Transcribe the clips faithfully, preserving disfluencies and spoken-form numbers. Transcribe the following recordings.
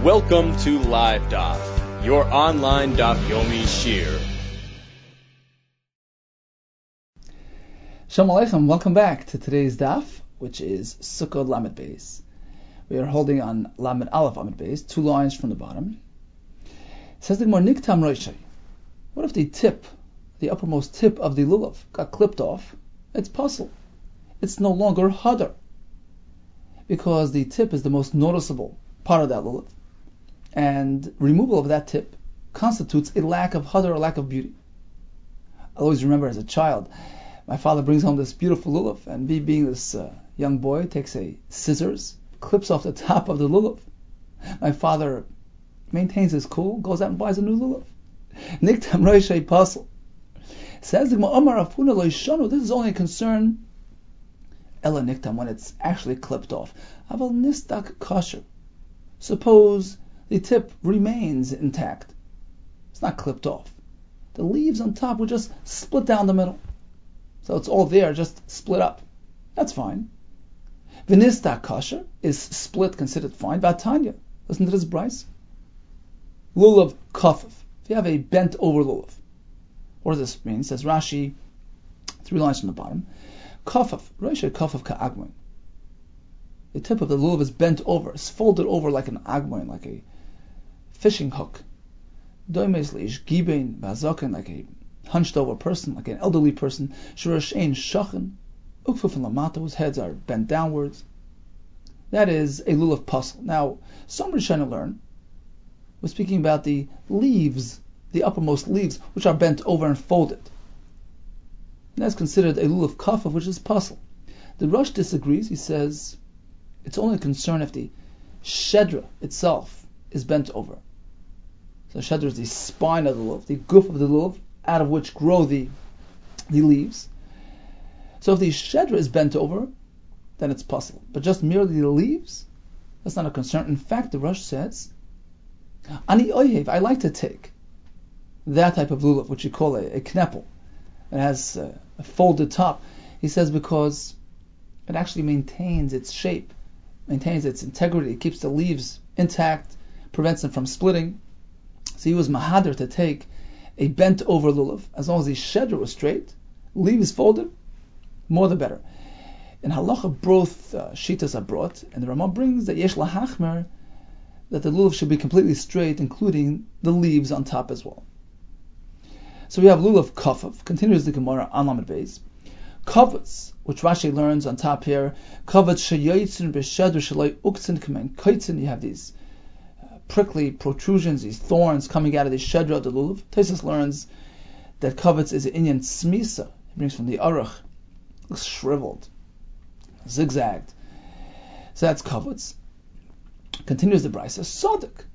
Welcome to Live Daf, your online Daf Yomi Shir. Shalom Aleichem, welcome back to today's Daf, which is Sukkot Lamed Beis. We are holding on Lamed Aleph Amud Beis, two lines from the bottom. It says the Gemara, Niktam Roshei. What if the tip, the uppermost tip of the lulav, got clipped off? It's puzzle. It's no longer hadar, because the tip is the most noticeable part of that lulav, and removal of that tip constitutes a lack of hadar, a lack of beauty. I always remember as a child, my father brings home this beautiful lulav, and me being this uh, young boy, takes a scissors, clips off the top of the lulav. My father maintains his cool, goes out and buys a new lulav. Niktam Roshei Pasel. Says the Gemara, Amar Rav Huna lo yishanu. This is only a concern Ela Niktam, when it's actually clipped off. Aval nistak kosher. Suppose the tip remains intact. It's not clipped off. The leaves on top will just split down the middle. So it's all there, just split up. That's fine. V'nistak kosher, is split considered fine? Vatanya, listen to this Bryce. Lulav kafif. If you have a bent over lulav, what does this mean? Says Rashi, three lines from the bottom. Kafif, Roshei kafif ka'agmoin. The tip of the lulav is bent over, it's folded over like an agmoin, like a fishing hook. Doimes leish gibein v'azoken, like a hunched over person, like an elderly person. Shurashein shachen, ukfuf and lamata, whose heads are bent downwards. That is a lulav puzzle. Now, some Rishonim learn, we're speaking about the leaves, the uppermost leaves, which are bent over and folded. And that's considered a lulav kafaf, which is puzzle. The Rosh disagrees. He says it's only a concern if the shedra itself is bent over. So shedra is the spine of the lulav, the goof of the lulav, out of which grow the the leaves. So if the shedra is bent over, then it's puzzle. But just merely the leaves, that's not a concern. In fact, the Rosh says, Ani oyev, I like to take that type of lulav, which you call a, a knepel. It has a, a folded top. He says because it actually maintains its shape, maintains its integrity, it keeps the leaves intact, prevents them from splitting. So he was mahader to take a bent over lulav, as long as the shedra was straight, leaves folded, more the better. In halacha, both uh, shitas are brought, and the Ramah brings that yesh lahachmer, that the lulav should be completely straight, including the leaves on top as well. So we have lulav kafaf, continues the Gemara on Lamed Beis. Kavutz, which Rashi learns on top here, kavutz sheyotzin b'shedra shaloi uktzin kamen kaitzin. You have these uh, prickly protrusions, these thorns coming out of the shedra of the lulav. Tosfos learns that kavutz is an inyan smisa. He brings from the aruch, looks shriveled, zigzagged. So that's kavutz. Continues the Brisa, Sodik,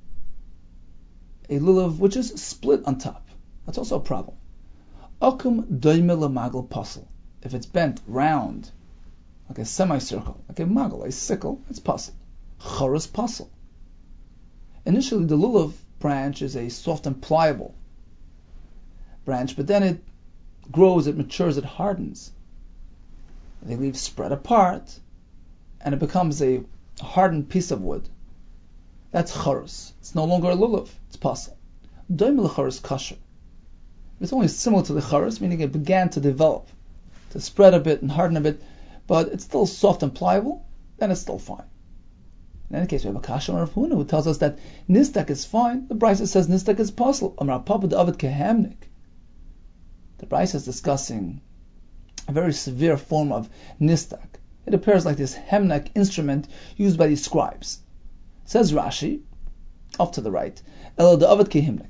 a lulav which is split on top. That's also a problem. Akum doime lemagel pasel. If it's bent round, like a semicircle, like a magel, a sickle, it's pasel. Choros pasel. Initially, the lulav branch is a soft and pliable branch, but then it grows, it matures, it hardens. The leaves spread apart, and it becomes a hardened piece of wood. That's choros. It's no longer a lulav. It's pasel. Doime lechoros kasher. It's only similar to the choros, meaning it began to develop, to spread a bit and harden a bit, but it's still soft and pliable, then it's still fine. In any case, we have a kasha on Rav Huna who tells us that nistak is fine. The Brisa says nistak is pasel. Amar Papa David kehemnik. The Brisa is discussing a very severe form of nistak. It appears like this hemnek instrument used by the scribes. Says Rashi, off to the right, Elo David kehemnik.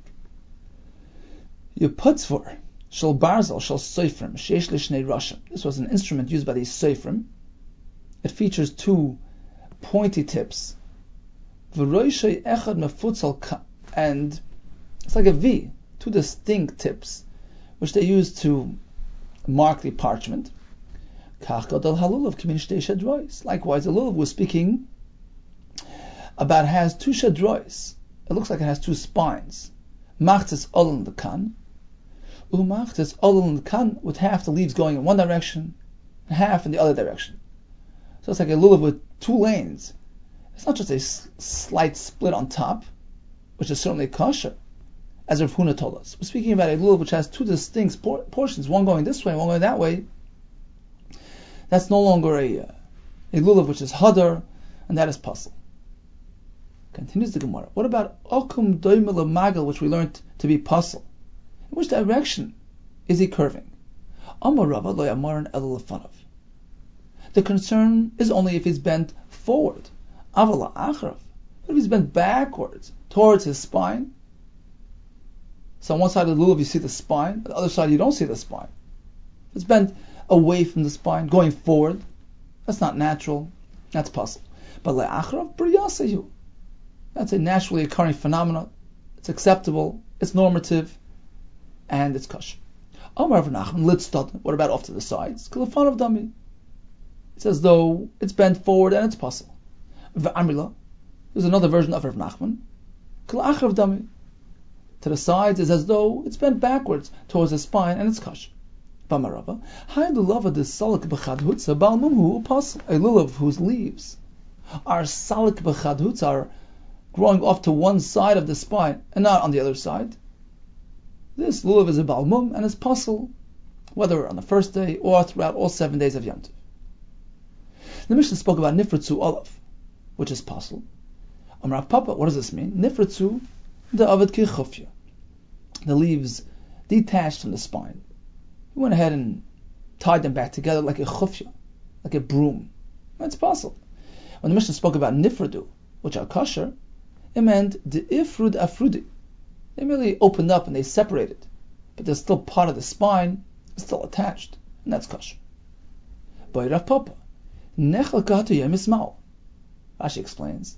You put for shel barzel shel soifrim sheish lishnei rashim. This was an instrument used by the soifrim. It features two pointy tips, v'roishei echad mefutzal, and it's like a V, two distinct tips, which they use to mark the parchment. Kach gadol halulav kimin shtei shedrois. Likewise, the lulav was speaking about has two shedrois. It looks like it has two spines. Machtes olin lekan, umachtes olin lekan, with half the leaves going in one direction and half in the other direction. So it's like a lulav with two lanes. It's not just a s- slight split on top, which is certainly kosher, as Rav Huna told us. We're speaking about a lulav which has two distinct por- portions, one going this way, one going that way. That's no longer a, uh, a lulav which is hadar, and that is puzzle. Continues the Gemara. What about okum doimel magal, which we learned to be puzzle? In which direction is he curving? Amar Rava lo yamaran el lefanav. The concern is only if he's bent forward. Avala achrav. But if he's bent backwards towards his spine, so on one side of the lulav you see the spine, on the other side you don't see the spine. If it's bent away from the spine, going forward, that's not natural, that's puzzle. But le'achrav b'riyasayu. That's a naturally occurring phenomenon. It's acceptable, it's normative, and it's kosher. Amar Rav Nachman litztad. What about off to the sides? Kalafanav dami. It's as though it's bent forward and it's puzzle. V'amrila. There's another version of Rav Nachman. Kalachrav dami. To the sides is as though it's bent backwards towards the spine and it's kosher. Bamarava. Hai lulava de salik b'chadhutza bal mumhu puzzle. A lulav whose leaves are salik b'chadhutza, are growing off to one side of the spine and not on the other side. This lulav is a balmum and is puzzle, whether on the first day or throughout all seven days of Yom Tov. The Mishnah spoke about nifritzu olav, which is puzzle. Amrav Papa, what does this mean? Nifritzu the avad ki chufya. The leaves detached from the spine. He went ahead and tied them back together like a chufya, like a broom. That's puzzle. When the Mishnah spoke about nifradu, which are kosher, it meant the ifrud afrudi. They merely opened up and they separated, but there's still part of the spine still attached, and that's kosher. By Rav Papa, nechel katu yemis ma'o. Rashi explains,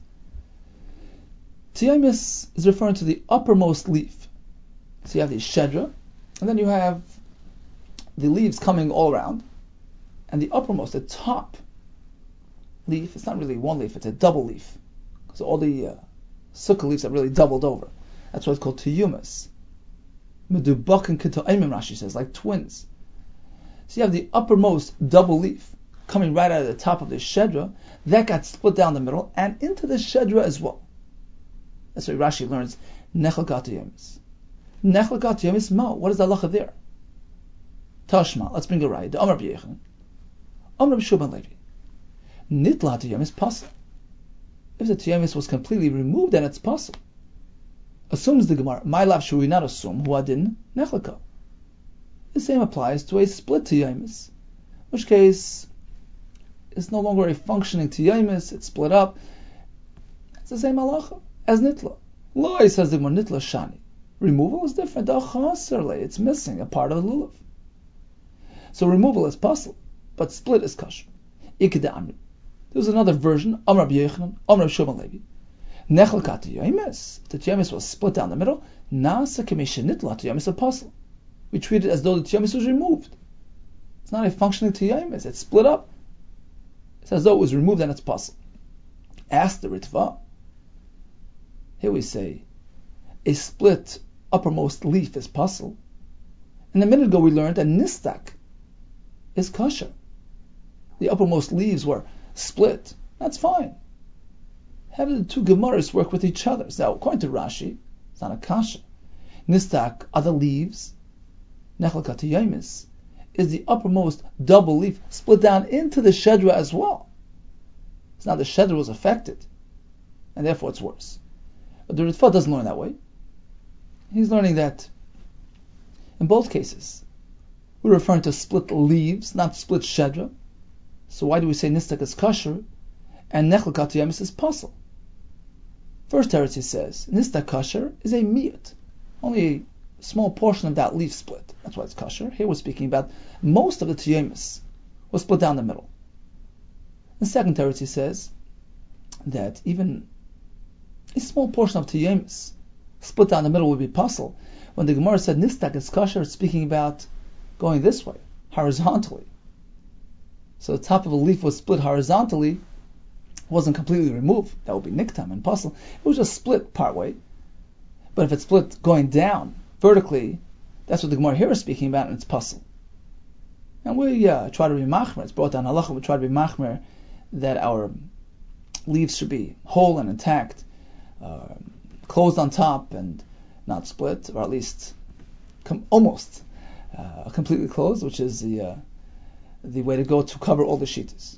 Tiyamis is referring to the uppermost leaf. So you have the shedra, and then you have the leaves coming all around, and the uppermost, the top leaf, it's not really one leaf, it's a double leaf. So all the uh, sukkah leaves are really doubled over. That's why it's called tiyumas. Medubak and kito'imim, Rashi says, like twins. So you have the uppermost double leaf coming right out of the top of the shedra, that got split down the middle, and into the shedra as well. That's why Rashi learns nechel katiyemis. Nechel katiyemis ma. What is the halacha there? Tashma. Let's bring a raya. The Amar B'Yechon. Amar B'Shuban Levi. Nitla tiyemis pasel. If the tiyemis was completely removed, then it's pasel. Assumes the Gemara. My love, should we not assume huadin nechelka? The same applies to a split tiyemis, in which case it's no longer a functioning tiyemis. It's split up. It's the same halacha as nitla. Loi says the Gemara nitla shani. Removal is different. It's missing a part of the lulav. So removal is puzzle, but split is kosher. Ikeda amri. There's another version. Amar B'Yechanan, Amar Shuban Levi. Nechel katiyamis. The tiyamis was split down the middle. Nasa k'mishenitla tiyamis a puzzle. We treat it as though the tiyamis was removed. It's not a functioning tiyamis. It's split up. It's as though it was removed and it's puzzle. Ask the Ritva. Here we say a split uppermost leaf is puzzle. And a minute ago we learned that nistak is kosher. The uppermost leaves were split. That's fine. How did the two Gemaras work with each other? Now, according to Rashi, it's not a kasha. Nistak are the leaves. Nechel katiyamis is the uppermost double leaf split down into the shedra as well. So now the shedra was affected, and therefore it's worse. But the Ritva doesn't learn that way. He's learning that in both cases we're referring to split leaves, not split shedra. So why do we say nistak is kosher and nechel katiyamis is puzzle? First teretz he says nistak kosher is a miyut, only a small portion of that leaf split. That's why it's kosher. Here we're speaking about most of the tiyamis was split down the middle. The second teretz he says that even a small portion of tiyamis split down the middle would be puzzle. When the Gemara said nistak is kosher, it's speaking about going this way, horizontally. So the top of a leaf was split horizontally, wasn't completely removed. That would be niktam and puzzle. It was just split part way. But if it's split going down vertically, that's what the Gemara here is speaking about, and it's puzzle. And we uh, try to be machmer. It's brought down halacha. We try to be machmer that our leaves should be whole and intact, uh, closed on top and not split, or at least com- almost uh, completely closed, which is the uh, the way to go to cover all the shitas.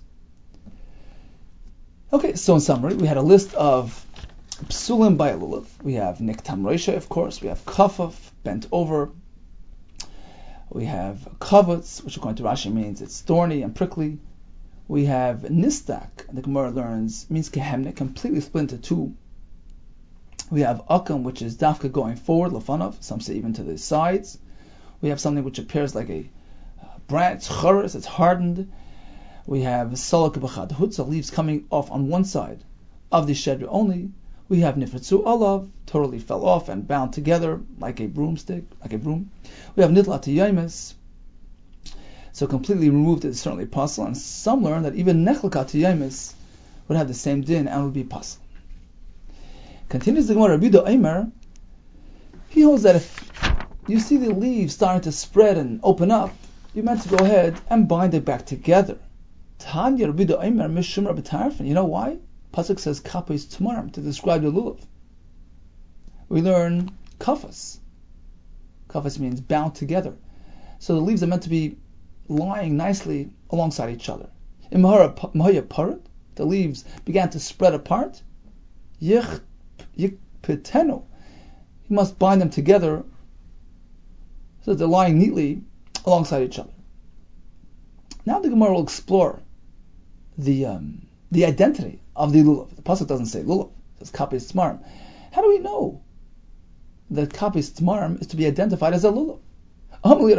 Okay, so in summary, we had a list of psulim by a lulav. We have niktam reisha, of course. We have kafaf, bent over. We have kavutz, which according to Rashi means it's thorny and prickly. We have nistak, the Gemara learns, means kehemne, completely split into two. We have akam, which is dafka going forward, lafanav, some say even to the sides. We have something which appears like a branch, choros, it's hardened. We have salak b'chad hutza, leaves coming off on one side of the shedra only. We have nifritzu olav, totally fell off and bound together like a broomstick, like a broom. We have nitlat yamis, so completely removed is certainly possible. And some learn that even nechlakat yamis would have the same din and would be possible. Continues the Gemara, Rabbi Yehuda Eimer, he holds that if you see the leaves starting to spread and open up, you're meant to go ahead and bind it back together. Tanya Rabbi Yehuda Eimer mishum Rabbi Tarfon. You know why? Pasuk says kapos tamarim to describe the lulav. We learn kafas. Kafas means bound together. So the leaves are meant to be lying nicely alongside each other. In Mahaya Parat, the leaves began to spread apart. Yich Yikpetenu. He must bind them together so that they're lying neatly alongside each other. Now the Gemara will explore the um, the identity of the lulav. The pasuk doesn't say lulav; it says kapos tamarim. How do we know that kapos tamarim is to be identified as a lulav? How do we know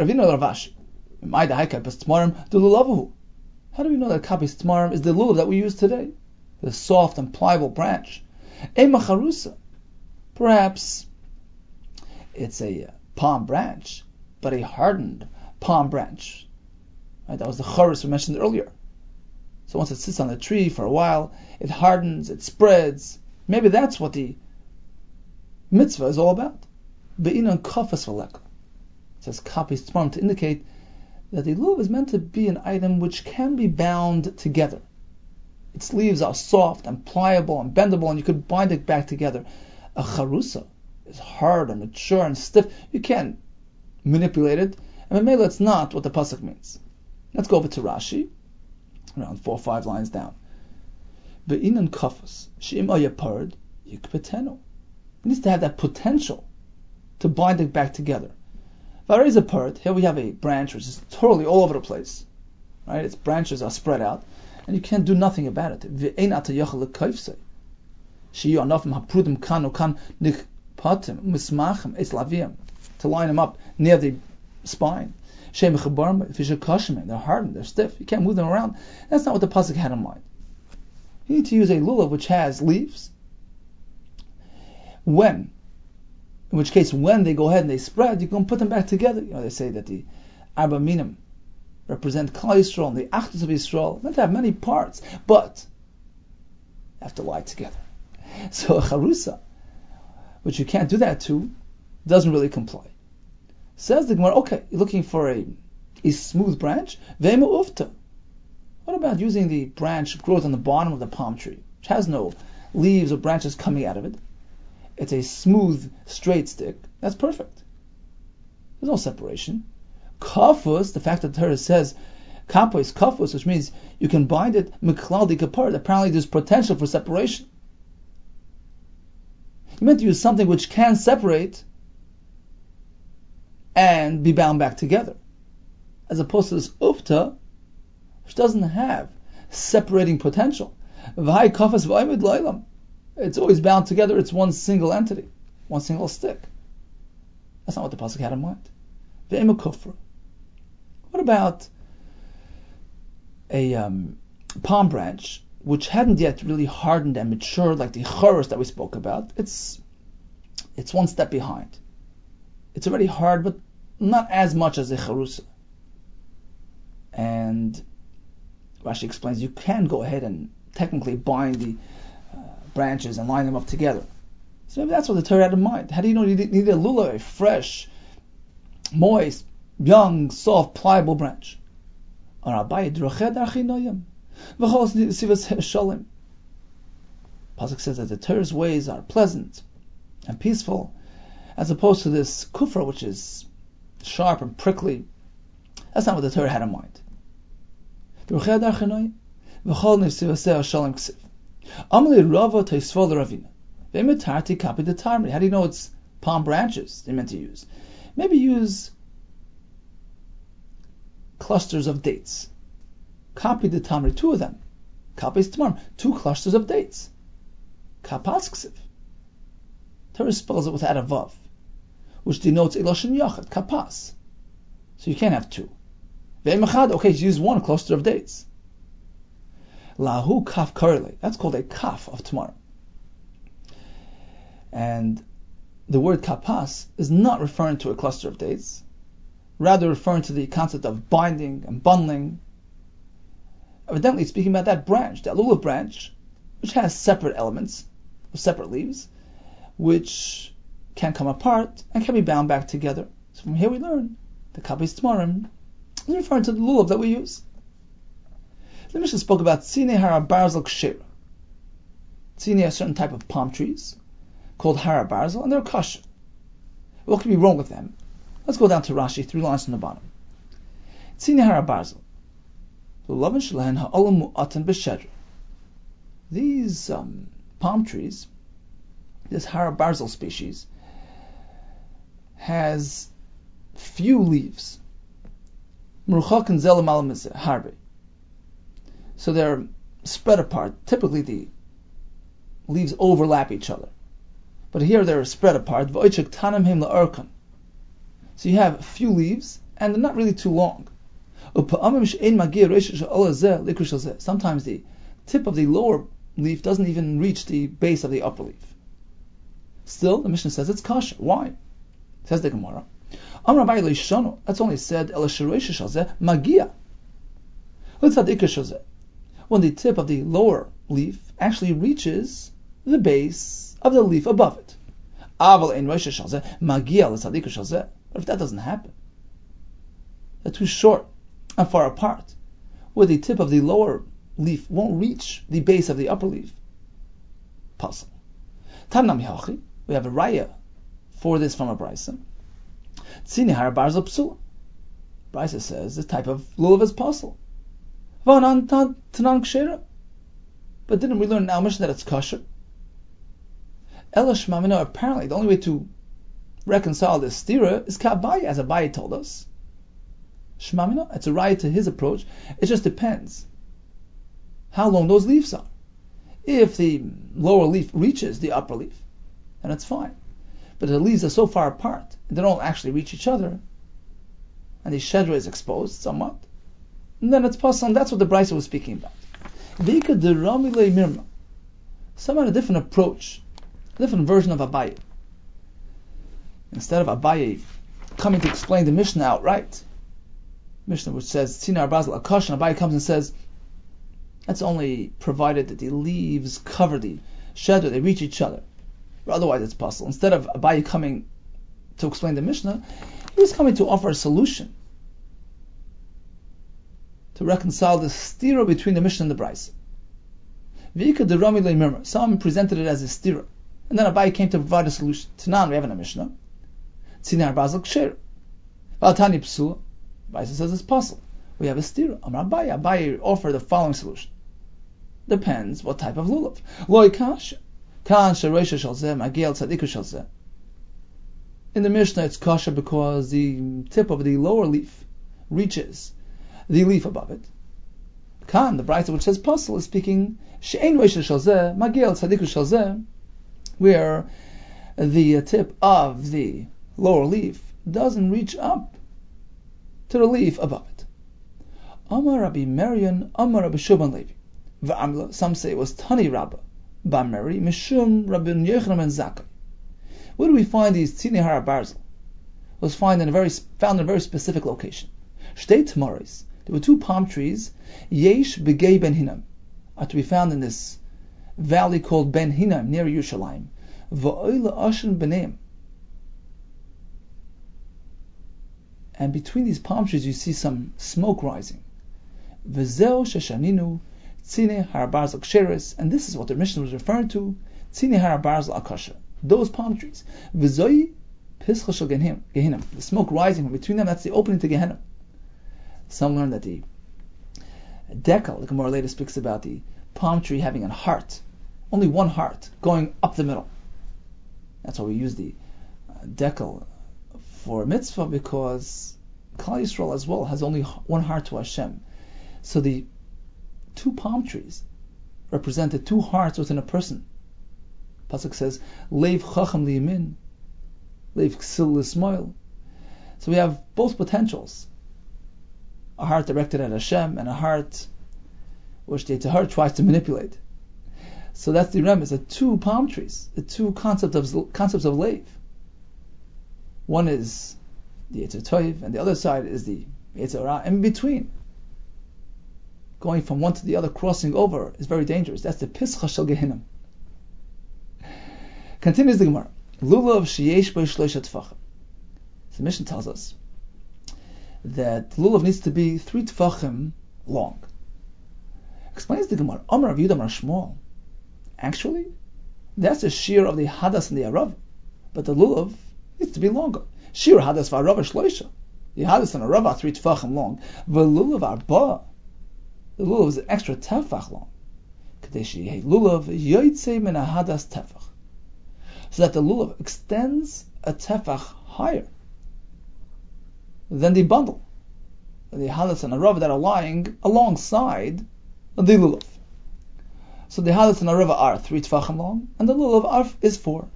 that kapos tamarim is the lulav that we use today, the soft and pliable branch? Perhaps it's a palm branch, but a hardened palm branch. Right? That was the choros we mentioned earlier. So once it sits on the tree for a while, it hardens, it spreads. Maybe that's what the mitzvah is all about. Be'inan kafas v'leka. It says kapos tamarim to indicate that the lulav is meant to be an item which can be bound together. Its leaves are soft and pliable and bendable, and you could bind it back together. A charusa is hard and mature and stiff. You can't manipulate it. And maybe that's not what the pasuk means. Let's go over to Rashi, around four or five lines down. Be'inan kafas she'im ayapard yikpetenu. It needs to have that potential to bind it back together. Varez a part. Here we have a branch which is totally all over the place. Right? Its branches are spread out, and you can't do nothing about it. Ve'ein ata yachal lekayfsei. She'yu anafim haprudim kan ukan nikpatim mismachim es lavim, to line them up near the spine. She'em mechabarm fishakashim. They're hardened. They're stiff. You can't move them around. That's not what the pasuk had in mind. You need to use a lulav which has leaves. When, in which case, when they go ahead and they spread, you can put them back together. You know, they say that the Arba Minim represent Klal Yisrael and the Achdus of Yisrael. Meant to have many parts, but have to lie together. So a charusa, which you can't do that to, doesn't really comply. Says the Gemara, okay, you're looking for a, a smooth branch. Vema ufta. What about using the branch that grows on the bottom of the palm tree, which has no leaves or branches coming out of it? It's a smooth, straight stick. That's perfect. There's no separation. Kafus, the fact that the Torah says kapos kafus, which means you can bind it miklal di kapar. Apparently, there's potential for separation. You meant to use something which can separate and be bound back together, as opposed to this ufta, which doesn't have separating potential. V'hai kafas v'ayimid lo'ilam. It's always bound together. It's one single entity, one single stick. That's not what the pasuk had in mind. Ve'ema kufra. What about a um, palm branch which hadn't yet really hardened and matured like the choros that we spoke about? It's it's one step behind. It's already hard, but not as much as a charusa. And Rashi explains you can go ahead and technically bind the uh, branches and line them up together. So maybe that's what the Torah had in mind. How do you know you need a lulav, a fresh, moist, young, soft, pliable branch? Pasuk says that the Torah's ways are pleasant and peaceful, as opposed to this kufra, which is sharp and prickly. That's not what the Torah had in mind. How do you know it's palm branches they meant to use? Maybe use clusters of dates. Copy the tamri, two of them. Copy tamar, two clusters of dates. Kapas ksiv. Torah spells it without a vav, which denotes a lashon yachad, kapas. So you can't have two. Ve'emachad, okay, you use one cluster of dates. Lahu kaf karele. That's called a kaf of tamar. And the word kapas is not referring to a cluster of dates, rather referring to the concept of binding and bundling. Evidently speaking about that branch, that lulav branch, which has separate elements, separate leaves, which can come apart and can be bound back together. So from here we learn the kapis tamarim is referring to the lulav that we use. The Mishnah spoke about tzine hara barzel kshera. Tzine, a certain type of palm trees called hara barzel, and they're kosher. What could be wrong with them? Let's go down to Rashi, three lines from the bottom. Tzine hara barzel. These um, palm trees, this hara barzel species, has few leaves. So they're spread apart. Typically the leaves overlap each other. But here they're spread apart. So you have few leaves, and they're not really too long. Sometimes the tip of the lower leaf doesn't even reach the base of the upper leaf. Still, the Mishnah says it's kosher. Why? Says the Gemara. That's only said magia. When the tip of the lower leaf actually reaches the base of the leaf above it. But if that doesn't happen, they're too short and far apart, where the tip of the lower leaf won't reach the base of the upper leaf. Puzzle. Tanam Yachi, we have a raya for this from a brisa. Tzine hara barzel psula. Brisa says this type of lulav is puzzle. V'anan tanan kshera. But didn't we learn in our Mishnah that it's kosher? Ela shmamina, apparently the only way to reconcile this stira is ka'abaye, as Abaye told us. Shmamina, it's a raya to his approach. It just depends how long those leaves are. If the lower leaf reaches the upper leaf, then it's fine. But the leaves are so far apart, they don't actually reach each other, and the shedra is exposed somewhat, and then it's possible, and that's what the Brisa was speaking about. Some had a different approach, a different version of Abaye. Instead of Abaye coming to explain the Mishnah outright, Mishnah which says Tzine hara barzel akash, and Abaye comes and says that's only provided that the leaves cover the shedra, they reach each other. Or otherwise it's possible. Instead of Abaye coming to explain the Mishnah, he was coming to offer a solution to reconcile the stira between the Mishnah and the Brisa. Some presented it as a stira, and then Abaye came to provide a solution. Tanan, we have in a Mishnah. Tzine hara barzel kshera. V'altani psula. Brisa says it's possible. We have a stira. Amar Abaye. Abaye offered the following solution. Depends what type of lulav. Loi kasha. Kan shereisha shel zeh magiel tzadiku shel zeh. In the Mishnah, it's kasha because the tip of the lower leaf reaches the leaf above it. Kan, the Brisa which says puzzle, is speaking she'ein reisha shel zeh magiel tzadiku shel zeh, where the tip of the lower leaf doesn't reach up to the leaf above it. Amar Rabbi Marion, Amar Rabbi Shubban Levi. V'amla, some say it was Tani Rabba, Bameri, Mishum, Rabbi Yochanan and Zakkai. Where do we find these Tzine hara barzel? It was found in a very found in a very specific location. Shtei Tamaris. There were two palm trees. Yesh Begei Ben Hinnom are to be found in this valley called Ben Hinnom near Yerushalayim. Va'oila Ashen Beneim. And between these palm trees you see some smoke rising. V'zeo sheshaninu Tzine Har Barzel Ksheris, and this is what the Mishnah was referring to, Tzine Har Barzel Akasha, those palm trees. V'zoi Pischa Shel Gehinnom, the smoke rising from between them, that's the opening to Gehenna. Some learn that the Dekel, the Gemara later speaks about the palm tree having a heart, only one heart, going up the middle. That's why we use the uh, Dekel for mitzvah, because Klal Yisrael as well has only one heart to Hashem. So the two palm trees represent the two hearts within a person. Pasuk says, Leiv Chacham Liyamin, Leiv Ksil Lismoil. So we have both potentials. A heart directed at Hashem and a heart which the Yetzer Hara tries to manipulate. So that's the remez, the two palm trees, the two concepts of concepts of Leiv. One is the Yetzer Tov, and the other side is the Yetzer Hara. And in between, going from one to the other, crossing over, is very dangerous. That's the Pischa Shel Gehinnom. Continues the Gemara. Lulav sheyesh bo shloisha tefachim. The Mishnah tells us that lulav needs to be three tefachim long. Explains the Gemara. Amar Rav Yehuda Amar Shmuel. Actually, that's a shear of the hadas and the arav, but the lulav needs to be longer. Shear hadas v'arav shloisha. The hadas and arav are three tefachim long. V'lulav arba. The lulav is an extra tefach long. Kadeshi hey lulav yoytze min hadas tefach. So that the lulav extends a tefach higher than the bundle, the hadas and arava that are lying alongside the lulav. So the hadas and arava are three tefachim long, and the lulav arf is four.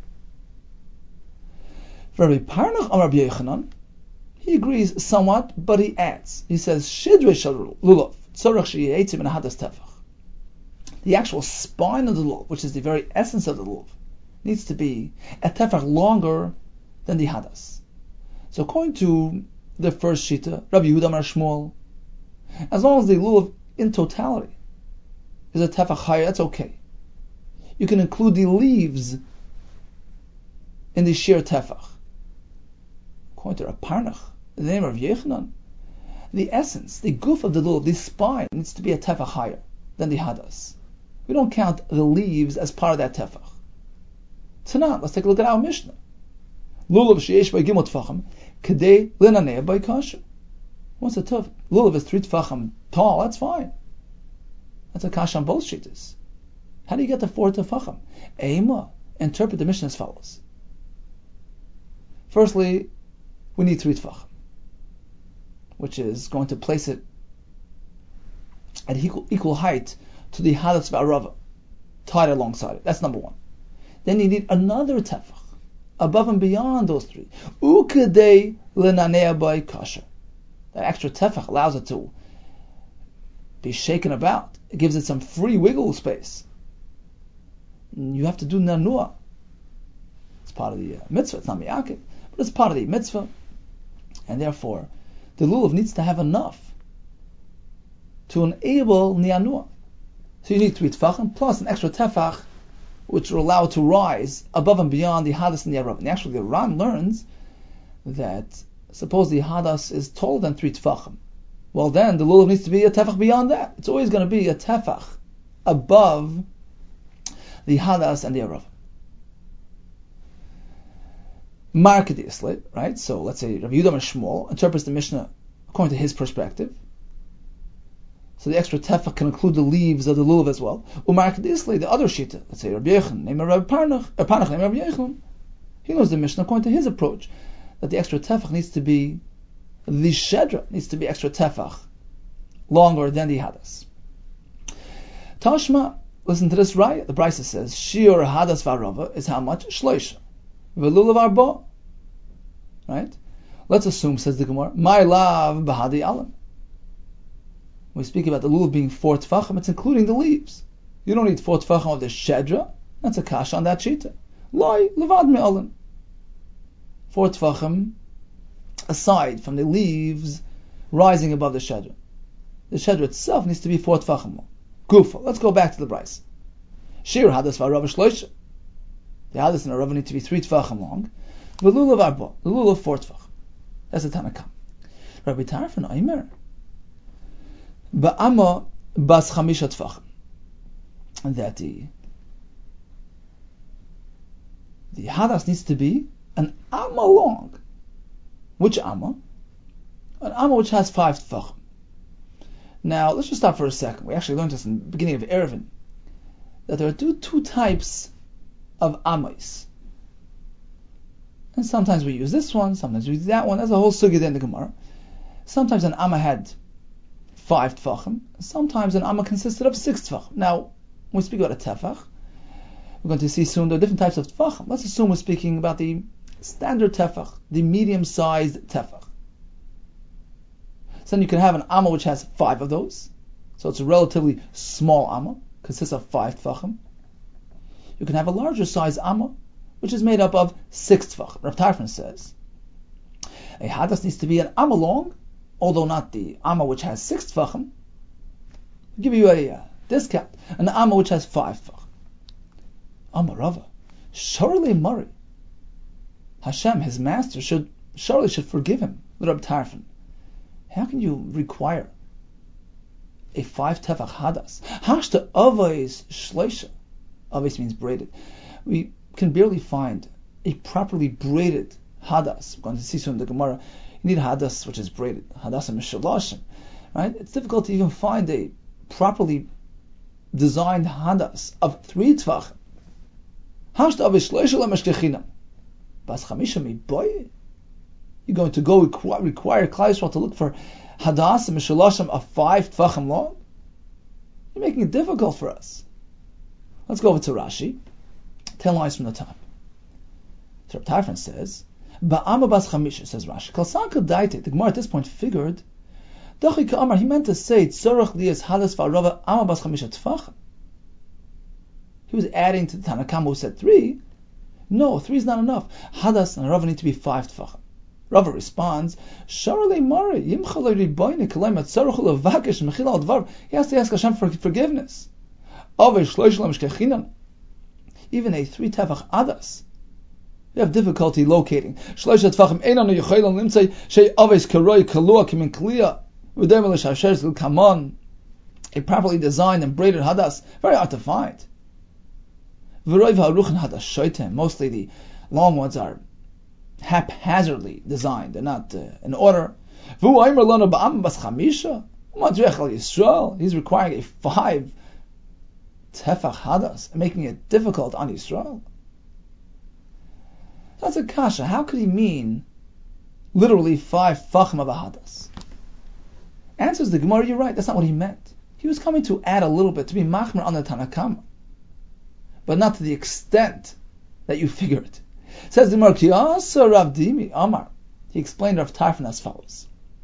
Rabbi Parnach Amar Rabbi Yochanan, he agrees somewhat, but he adds. He says, Shidrei shel lulav tzorach sheyetzim min hadas tefach. The actual spine of the lulav, which is the very essence of the lulav, needs to be a tefach longer than the hadas. So according to the first shita, Rabbi Yehuda Amar Shmuel, as long as the lulav in totality is a tefach higher, that's okay. You can include the leaves in the sheer tefach. According to Rav Parnach, the name of Yechanan, the essence, the goof of the lulav, the spine, needs to be a tefach higher than the hadas. We don't count the leaves as part of that tefach. Tanan, let's take a look at our Mishnah. Lulav sheyesh by gimel tefachim, kedei linanei by kasha. What's the tough? Lulav is three tefachim tall, that's fine. That's a kasha on both shittas. How do you get to four tefachim? Eima, interpret the Mishnah as follows. Firstly, we need three tefachim, which is going to place it at equal, equal height to the hadas v'arava, tied alongside it. That's number one. Then you need another tefach above and beyond those three. Ukedei lenanea by kasha. That extra tefach allows it to be shaken about. It gives it some free wiggle space. You have to do nanua. It's part of the uh, mitzvah. It's not miyakid, but it's part of the mitzvah, and therefore the lulav needs to have enough to enable nianua. So you need three tefachim plus an extra tefach, which will allow it to rise above and beyond the hadas and the arav. And actually, the Ran learns that suppose the hadas is taller than three tefachim, well then the lulav needs to be a tefach beyond that. It's always going to be a tefach above the hadas and the arav. Markedislet, right? So let's say Rabbi Yehuda Amar Shmuel interprets the Mishnah according to his perspective. So the extra tefach can include the leaves of the lulav as well. Umarkedisli, the other shita, let's say Rabbi Yochanan, name of Rabbi Parnach, or Parnach, name of Rabbi Yochanan, he knows the Mishnah according to his approach, that the extra tefach needs to be, the shedra needs to be extra tefach, longer than the hadas. Tashma, listen to this raya. The Brisa says, Shiur hadas v'arava is how much? Shloisha. V'lulav arba. Right? Let's assume, says the Gemara, my love b'hadi alam. When we speak about the lulav being four tefachim, it's including the leaves. You don't need four tefachim of the shedra. That's a kasha on that shita. Loi levad me'alim. Four tefachim aside from the leaves rising above the shedra. The shedra itself needs to be four tefachim long. Gufa. Let's go back to the Brisa. Shir hadas v'arav shloisha. The hadas and arav need to be three tefachim long. The lulav arba. The lulav four tefachim. That's the Tanakh. Rabbi Tarfon Omer. Ba'ama bas chamisha tefachim. that the the hadas needs to be an amma long. Which amma? An amma which has five tefachim. Now, let's just stop for a second. We actually learned this in the beginning of Erevin, that there are two, two types of ammos. And sometimes we use this one, sometimes we use that one. That's a whole sugya in the Gemara. Sometimes an amma had five tefachim. Sometimes an amma consisted of six tefachim. Now, when we speak about a tefach, we're going to see soon there are different types of tefachim. Let's assume we're speaking about the standard tefach, the medium-sized tefach. So then you can have an amma which has five of those. So it's a relatively small amma, consists of five tefachim. You can have a larger size amma, which is made up of six tefachim. Rav Tarfon says, a hadas needs to be an amma long, although not the amma which has six tefachim. I'll give you a uh, discount. An amma which has five tefachim. Amma Rava, surely Mari, Hashem, his master, should surely should forgive him. Rav Tarfon, how can you require a five tefach hadas? Hashta avos shleisha. Avos means braided. We can barely find a properly braided hadas. We're going to see soon in the Gemara. You need a hadas which is braided. Hadas and mishalashim. Right? It's difficult to even find a properly designed hadas of three tefach. Hashta avos shleisha lemeshtechinam. Bas chamisha mi boy. You're going to go require, require Klal Yisrael to look for hadas and mishalashim of five tefachim long? You're making it difficult for us. Let's go over to Rashi. Ten lines from the top. So Reb Tarfon says, Ba'ama bas chamisha, says Rashi. Kalsanka daite. The Gemara at this point figured, Dachi ka'amar, he meant to say, Tzorach liyas hadas va'arava ama bas chamisha tefachim. He was adding to the Tanakama who said three. No, three is not enough. Hadas and Rava need to be five tefachim. Rava responds, Sharale Mari, Yimchalei Riboine, Kalem Tzorach levakesh mechila al dvar. He has to ask Hashem for forgiveness. Avei shloish lemeshkechinan. Even a three tefach adas, you have difficulty locating. Shloish tefachim einanu yochelan limtzei shei aves karoi kalua kimin kliya v'dem l'shasher zil kamon. A properly designed and braided hadas, very hard to find. V'roi v'haruchen hadas shoitem. Mostly the long ones are haphazardly designed; they're not uh, in order. V'u'aymer lanu ba'am bas chamisha u'madrech al Yisrael. He's requiring a five tefach hadas, making it difficult on Yisrael. That's a kasha. How could he mean literally five tefachim of a hadas? Answers the Gemara, you're right, that's not what he meant. He was coming to add a little bit, to be machmer on the Tanakama, but not to the extent that you figure it. Says the Gemara, Ki asa Rav Dimi Amar. He explained Rav Tarfon as follows.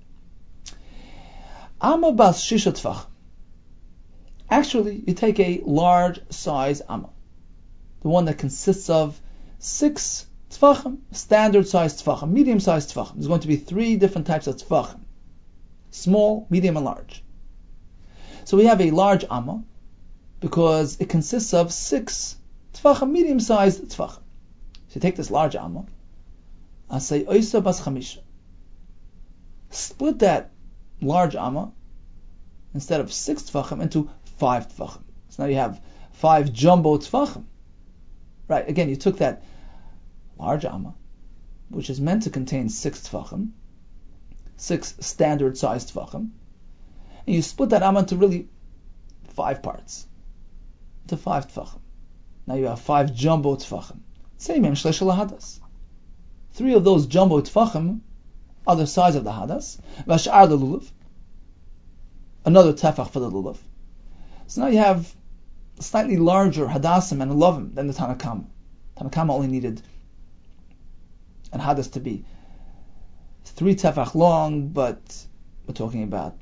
Amma bas shisha tefach. Actually, you take a large size amma, the one that consists of six tefachim, standard size tefachim, medium size tefachim. There's going to be three different types of tefachim: small, medium, and large. So we have a large amma because it consists of six tefachim, medium sized tefachim. So you take this large amma, I say oisa bas chamisha. Split that large amma instead of six tefachim into five tefachim. So now you have five jumbo tefachim. Right, again, you took that large amma, which is meant to contain six tefachim, six standard sized tefachim, and you split that amma into really five parts, into five tefachim. Now you have five jumbo tefachim. Same im shlesh hadas. Three of those jumbo tefachim are the size of the hadas. Vashar the lulav, another tefach for the lulav. So now you have slightly larger hadasim and lovim than the Tanakama. Tanakama only needed an hadas to be three tefach long, but we're talking about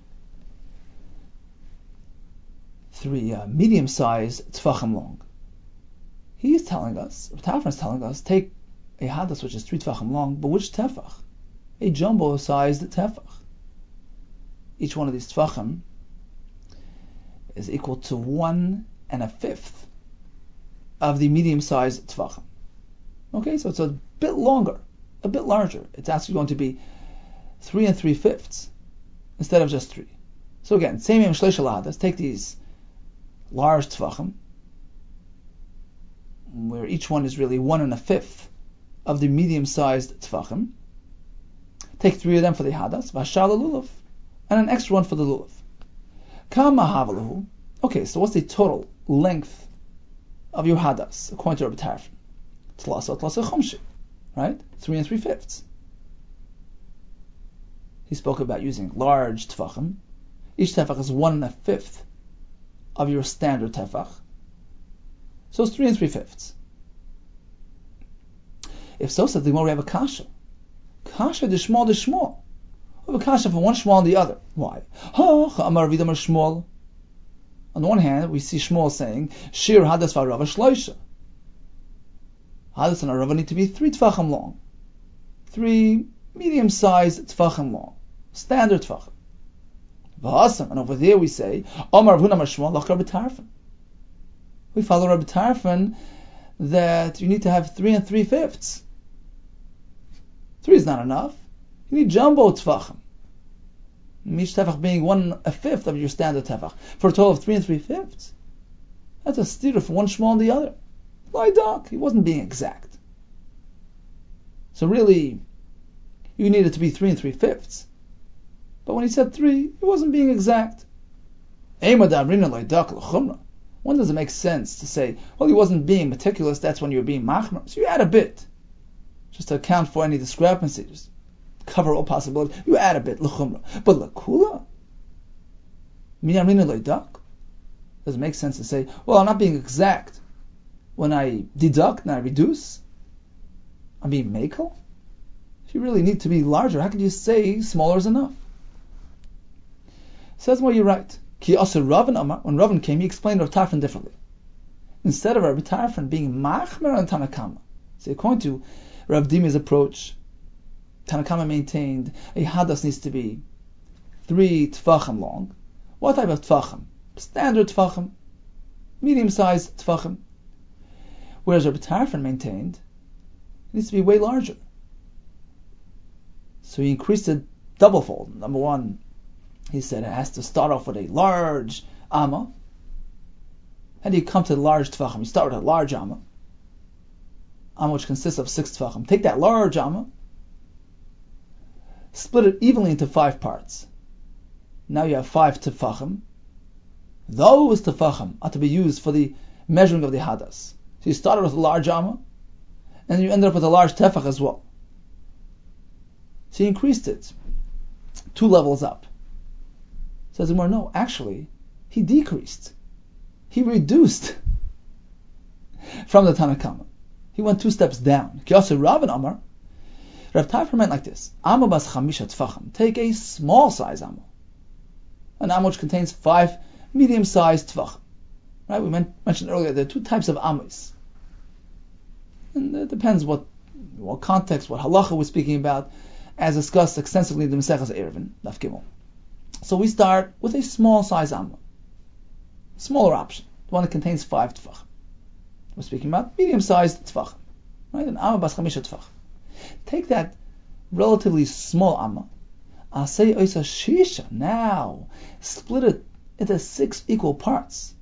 three uh, medium-sized tefachim long. He is telling us, Rav Tarfon is telling us, take a hadas which is three tefachim long, but which tefach? A jumbo-sized tefach. Each one of these tefachim is equal to one and a fifth of the medium-sized tefachim. Okay, so it's a bit longer, a bit larger. It's actually going to be three and three fifths instead of just three. So again, same im shlesh hadas. Take these large tefachim, where each one is really one and a fifth of the medium-sized tefachim. Take three of them for the hadas, v'ashar lulav, and an extra one for the lulav. Kama havalahu. Okay, so what's the total length of your hadas according to Rabbi Tarfon? Tlasa tlasa chumshi, right? Three and three fifths. He spoke about using large tefachim. Each tefach is one and a fifth of your standard tefach. So it's three and three fifths. If so, said the Gemara, we have a kasha. Kasha the shmol the shmol. We have a kasha from one shmol and the other. Why? Ha amar vidamar shmol. On the one hand, we see Shmuel saying, Shir hadas v'arava shloisha. Hadas and arava need to be three tefachim long. Three medium-sized tefachim long. Standard tefachim. V'hasam, and over there we say, Amar Rav Huna Amar Shmuel lach Rabbi Tarfon. We follow Rabbi Tarfon that you need to have three and three fifths. Three is not enough. You need jumbo tefachim. Each tefach being one a fifth of your standard tefach, for a total of three and three fifths. That's a steer from one shmol and the other. Laidak, he wasn't being exact. So really, you needed to be three and three fifths. But when he said three, he wasn't being exact. When does it make sense to say, well, he wasn't being meticulous, that's when you're being machmer? So you add a bit, just to account for any discrepancy, just cover all possibilities. You add a bit, l'chumra. But l'kula, does it make sense to say, well, I'm not being exact when I deduct and I reduce? I'm being makel? If you really need to be larger, how could you say smaller is enough? Says, well, you're right. Ki asher Ravan Amar, when Ravan came, he explained Rav Tarfon differently. Instead of Rabbi Tarfon being machmer on Tanakama, so according to Rav Dimi's approach, Tanakama maintained a hadas needs to be three tefachim long. What type of tefachim? Standard tefachim, medium-sized tefachim. Whereas Rabbi Tarfon maintained it needs to be way larger. So he increased it double-fold. Number one, he said it has to start off with a large amma. How do you come to the large tefachim? You start with a large amma, amma which consists of six tefachim. Take that large amma, split it evenly into five parts. Now you have five tefachim. Those tefachim are to be used for the measuring of the hadas. So you started with a large amma, and you ended up with a large tefach as well. So you increased it two levels up. Says the Gemara, no, actually, he decreased. He reduced from the Tanakama. He went two steps down. Kiyasir Rav and Amar. Rav Tarfon meant like this: Amma bas chamisha tefachim. Take a small size amma, an amma which contains five medium-sized tefachim. Right? We mentioned earlier there are two types of ammas, and it depends what what context, what halacha we're speaking about, as discussed extensively in the Maseches Eruvin, Daf Gimel. So we start with a small size amma, smaller option, the one that contains five tefachim. We're speaking about medium-sized tefachim, right? An amma bas chamisha tefachim. Take that relatively small amma, asay oisa shisha. Now split it into six equal parts.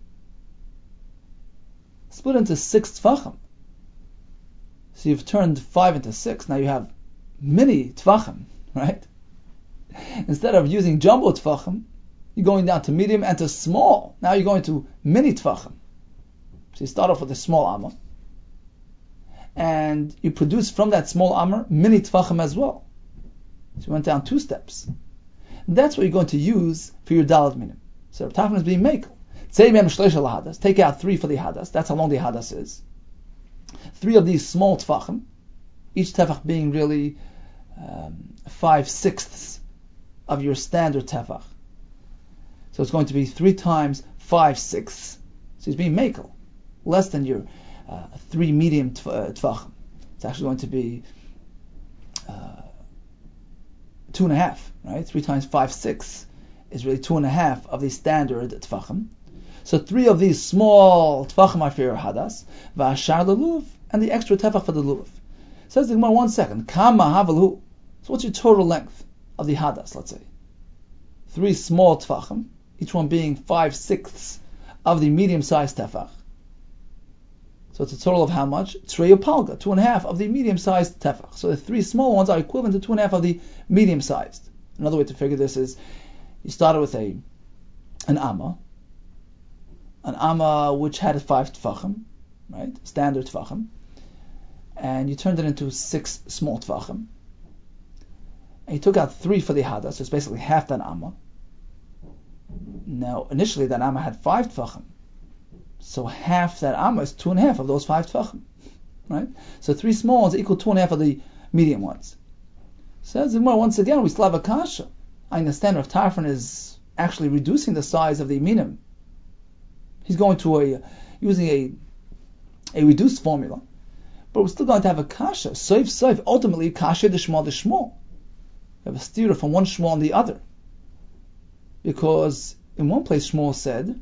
Split into six tefachim. So you've turned five into six. Now you have mini tefachim, right? Instead of using jumbo tefachim, you're going down to medium and to small. Now you're going to mini tefachim. So you start off with a small amma, and you produce from that small amma mini tefachim as well. So you went down two steps. That's what you're going to use for your dalad minim. So Rav Tarfon is being makel. Take out three for the hadas. That's how long the hadas is. Three of these small tefachim, each tefach being really um, five sixths of your standard tefach. So it's going to be three times five sixths. So he's being makel, less than your uh, three medium tefachim. It's actually going to be uh, two and a half, right? Three times five sixths is really two and a half of the standard tefachim. So three of these small tefachim are for your hadas, v'ashar luluv, and the extra tefach for the luluv. Says the Gemara, one second, kama havalu. So what's your total length of the hadas, let's say? Three small tefachim, each one being five sixths of the medium-sized tefach. So it's a total of how much? Treya palga, two and a half of the medium-sized tefach. So the three small ones are equivalent to two and a half of the medium-sized. Another way to figure this is, you started with a an amma, an amma which had five tefachim, right? Standard tefachim, and you turned it into six small tefachim. And you took out three for the hadas, so it's basically half that amma. Now, initially that amma had five tefachim. So half that amma is two and a half of those five tefachim, right? So three small ones equal two and a half of the medium ones. Says the Gemara once again, we still have a kasha. I understand Rav Tarfon is actually reducing the size of the minim. He's going to a using a a reduced formula, but we're still going to have a kasha. Soif soif. Ultimately, kasha the shmal the shmal. You have a steer from one shmal and the other, because in one place Shmuel said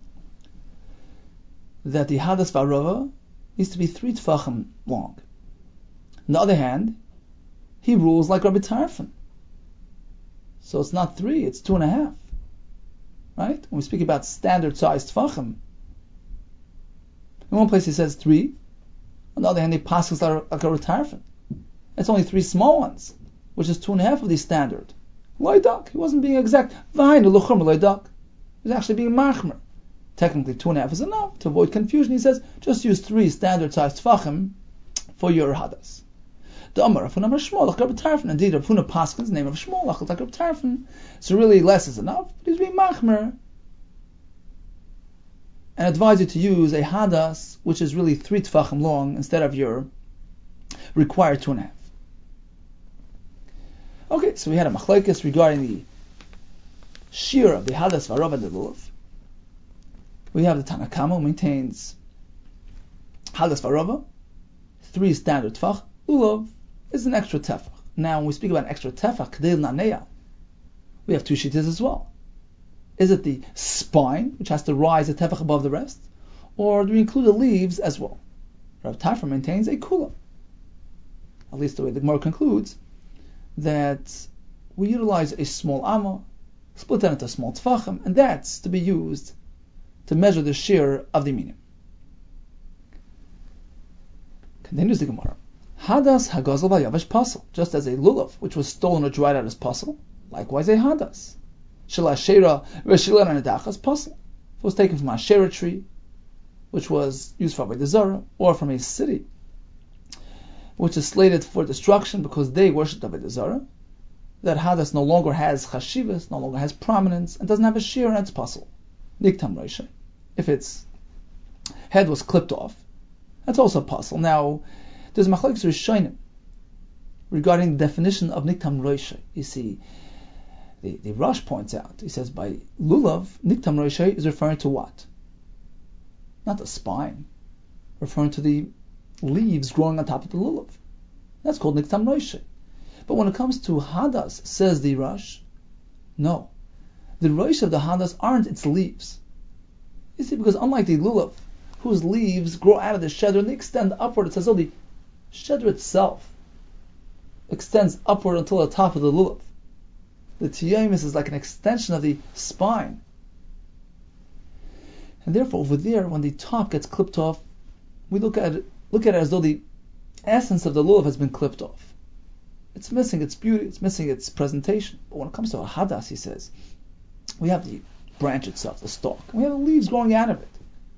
that the hadas v'arava needs to be three tefachim long. On the other hand, he rules like Rabbi Tarfon. So it's not three, it's two and a half. Right? When we speak about standard sized tefachim, in one place he says three, on the other hand he passes like Rabbi Tarfon. It's only three small ones, which is two and a half of the standard. Loidak, he wasn't being exact. Vahin luchum loidak. He was actually being machmer. Technically, two and a half is enough. To avoid confusion, he says, just use three standard-sized tefachim for your hadas. The Amar of Rabbi Shmuel, like Rabbi Tarfon. Indeed, Rabbi Huna Paskin's name of Shmuel, like Rabbi Tarfon. So really, less is enough. But he's being machmer. And advise you to use a hadas, which is really three tefachim long, instead of your required two and a half. Okay, so we had a machlekes regarding the shear of the hadas v'arav and the lulav. We have the Tanna Kama, who maintains hadas v'arava, three standard tefach. Lulav is an extra tefach. Now, when we speak about an extra tefach, kedei naneya, we have two shittas as well. Is it the spine, which has to rise a tefach above the rest, or do we include the leaves as well? Rav Tarfon maintains a kula. At least the way the Gemara concludes, that we utilize a small amma, split that into small tefachim, and that's to be used to measure the shear of the minim. Continues the Gemara. Hadas hagazel v'yavesh pasel, just as a lulav which was stolen or dried out as pasel, likewise a hadas. Shela shera v'shela nedachas pasel. If it was taken from a shera tree, which was used for avodah zarah, or from a city which is slated for destruction because they worshipped avodah zarah, that hadas no longer has chashivas, no longer has prominence, and doesn't have a shear, and it's pasel. Niktam Reisha. If its head was clipped off, that's also pasel. Now, there's machlokes rishonim regarding the definition of Niktam Reisha. You see, the, the Rosh points out, he says by lulav, Niktam Reisha is referring to what? Not the spine, referring to the leaves growing on top of the lulav. That's called Niktam Reisha. But when it comes to hadas, says the Rosh, no. The Rosh of the hadas aren't its leaves. You see, because unlike the lulav, whose leaves grow out of the shedder and they extend upward, it says, oh, the shedder itself extends upward until the top of the lulav. The tiyamis is like an extension of the spine. And therefore, over there, when the top gets clipped off, we look at it, look at it as though the essence of the lulav has been clipped off. It's missing its beauty, it's missing its presentation. But when it comes to a hadas, he says, we have the branch itself, the stalk, and we have the leaves growing out of it.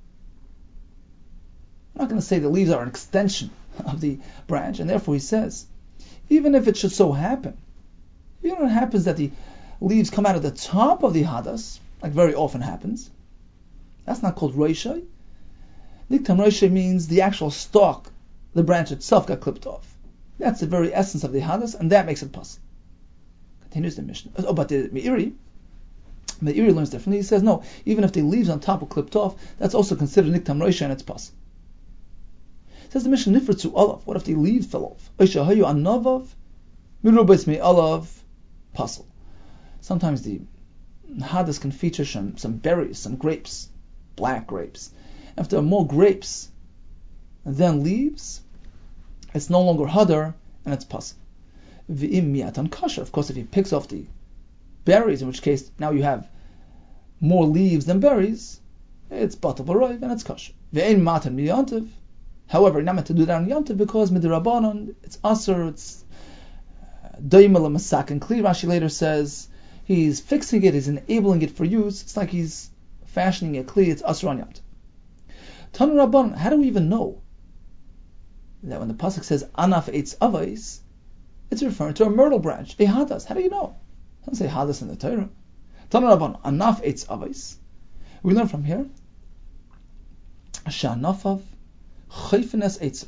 I'm not going to say the leaves are an extension of the branch, and therefore he says, even if it should so happen, even if it happens that the leaves come out of the top of the hadas, like very often happens, that's not called roishay. Niktam roishay means the actual stalk, the branch itself got clipped off. That's the very essence of the hadas, and that makes it possible. Continues the Mishnah. Oh, but the Meiri, Meiri learns differently. He says, no, even if the leaves on top were clipped off, that's also considered Niktam roishay, and it's possible. Says the Mishnah, Nifritzu olav. What if the leaves fell off? Oishahayu anavav, mirubes me olav, puzzle. Sometimes the hadas can feature some, some berries, some grapes, black grapes. If there are more grapes than leaves, it's no longer hadar, and it's puzzle. V'im miatan kasher. Of course, if he picks off the berries, in which case now you have more leaves than berries, it's batal b'roiv and it's kosher. Ve'ein matan miyantiv. However, you're not meant to do that on Yom Tov because midrabanan, it's asur, it's doimel masak and kli. Rashi later says he's fixing it, he's enabling it for use. It's like he's fashioning a kli. It's asur on Yom Tov. Tanu Rabbanan, how do we even know that when the pasuk says anaf eitz avos, it's referring to a myrtle branch, a hadas? How do you know? It doesn't say hadas in the Torah. Tanu Rabbanan, anaf eitz avos. We learn from here. Sha'anafav chayfenes eitzei.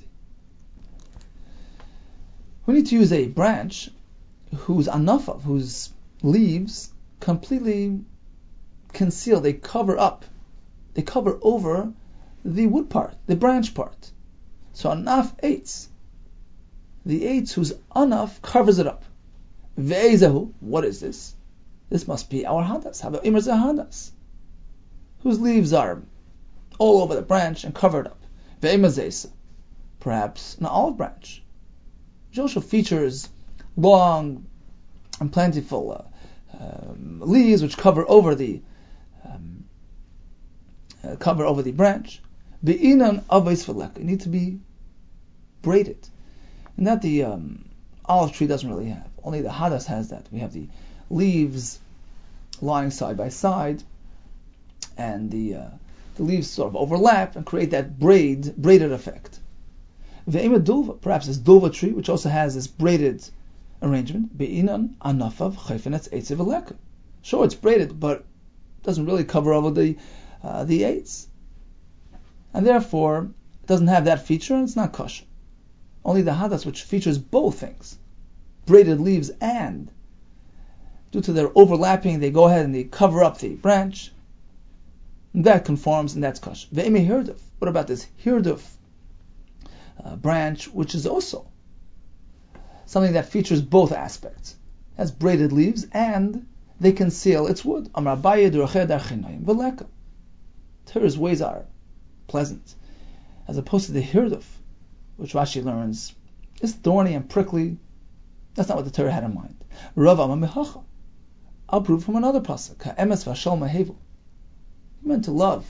We need to use a branch whose anafav, whose leaves completely conceal, they cover up, they cover over the wood part, the branch part. So anaf eitz, the eitz whose anaf covers it up. Ve'ezehu, what is this? This must be our hadas. How about imar zeh hadas? Whose leaves are all over the branch and covered up. Ve'imar zeh, perhaps an olive branch, which also features long and plentiful uh, um, leaves which cover over the um, uh, cover over the branch. Be'inan avos v'leka, need to be braided, and that the um, olive tree doesn't really have. Only the hadas has that. We have the leaves lying side by side, and the uh, the leaves sort of overlap and create that braid braided effect. Ve'ema dulva, perhaps this dulva tree, which also has this braided arrangement. Be'inan anafav chayfenes eitz v'leka. Sure, it's braided, but it doesn't really cover over the uh, the eitz, and therefore it doesn't have that feature, and it's not kosher. Only the hadas, which features both things, braided leaves, and due to their overlapping, they go ahead and they cover up the branch. And that conforms, and that's kosher. Ve'eme hirduf. What about this hirduf uh, branch, which is also something that features both aspects? It has braided leaves, and they conceal its wood. Amar Abaye d'racheh d'archinayim v'leka. Torah's ways are pleasant, as opposed to the hirduf, which Rashi learns is thorny and prickly. That's not what the Torah had in mind. Rav Amar Mechacha. I'll prove from another pasuk. Ha'emes v'ashal mahevu. Meant to love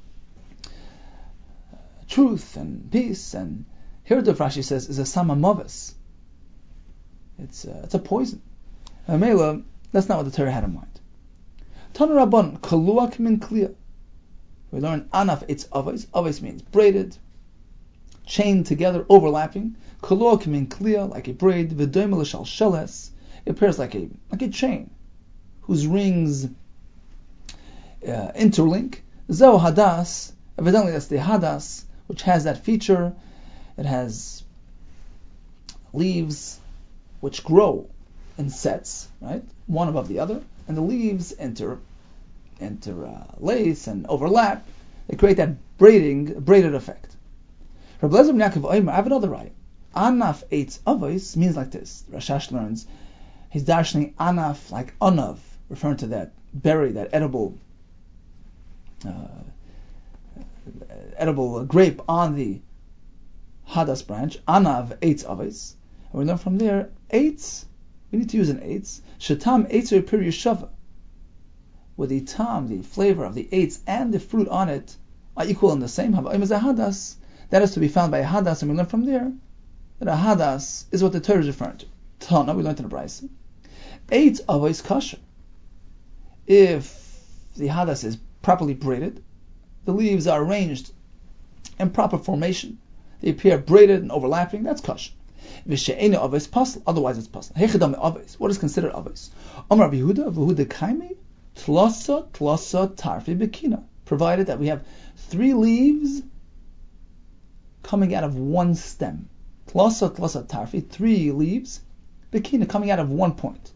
uh, truth and peace, and hirduf, Rashi says, is a samamavis. It's a, it's a poison. Amela, that's not what the Torah had in mind. Tanu Rabban kalua k'min kliya. We learn anaf eitz avos. Avos means braided, chained together, overlapping. Kalua k'min kliya, like a braid. V'doimel shal sheles. It appears like a like a chain whose rings Uh, interlink. Zeo hadas, evidently that's the hadas, which has that feature. It has leaves which grow in sets, right, one above the other, and the leaves inter interlace uh, and overlap. They create that braiding, braided effect. Rabbi Lezer ben Yaakov Omer, I have another right. Anaf eitz avos means like this. Rashash learns he's darshaning anaf like anav, referring to that berry, that edible Uh, edible grape on the hadas branch, anav eitz avos, and we learn from there eitz. We need to use an eitz. Shetam eitz pir yeshava, where the tam, the flavor of the eitz and the fruit on it are equal and the same. Hadas, that is to be found by a hadas, and we learn from there that a hadas is what the Torah is referring to. Tana, we learned in the Brisa. Eitz avos kosher. If the hadas is properly braided, the leaves are arranged in proper formation, they appear braided and overlapping, that's kosher. V'she'ena avos pasel, otherwise it's pasel. Hechadam avos, what is considered avos? Amar Rabbi Yehuda, v'huda kaimi, tlasa tlasa tarfi bekina, provided that we have three leaves coming out of one stem. Tlasa tlasa tarfi, three leaves, bekina, coming out of one point.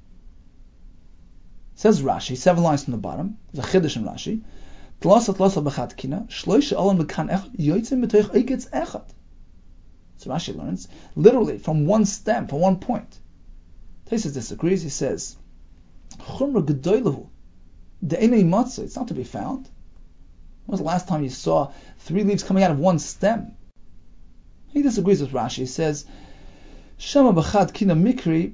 Says Rashi, seven lines from the bottom, the chiddush in Rashi, Tlasa tlasa b'chad kina, shloisha olam b'kan echad, yotzim b'toich oiketz echad. So Rashi learns, literally, from one stem, from one point. Tosfos disagrees, he says, Chumra gedoylehu, de'enei matzah, it's not to be found. When was the last time you saw three leaves coming out of one stem? He disagrees with Rashi, he says, Shama b'chad kina mikri,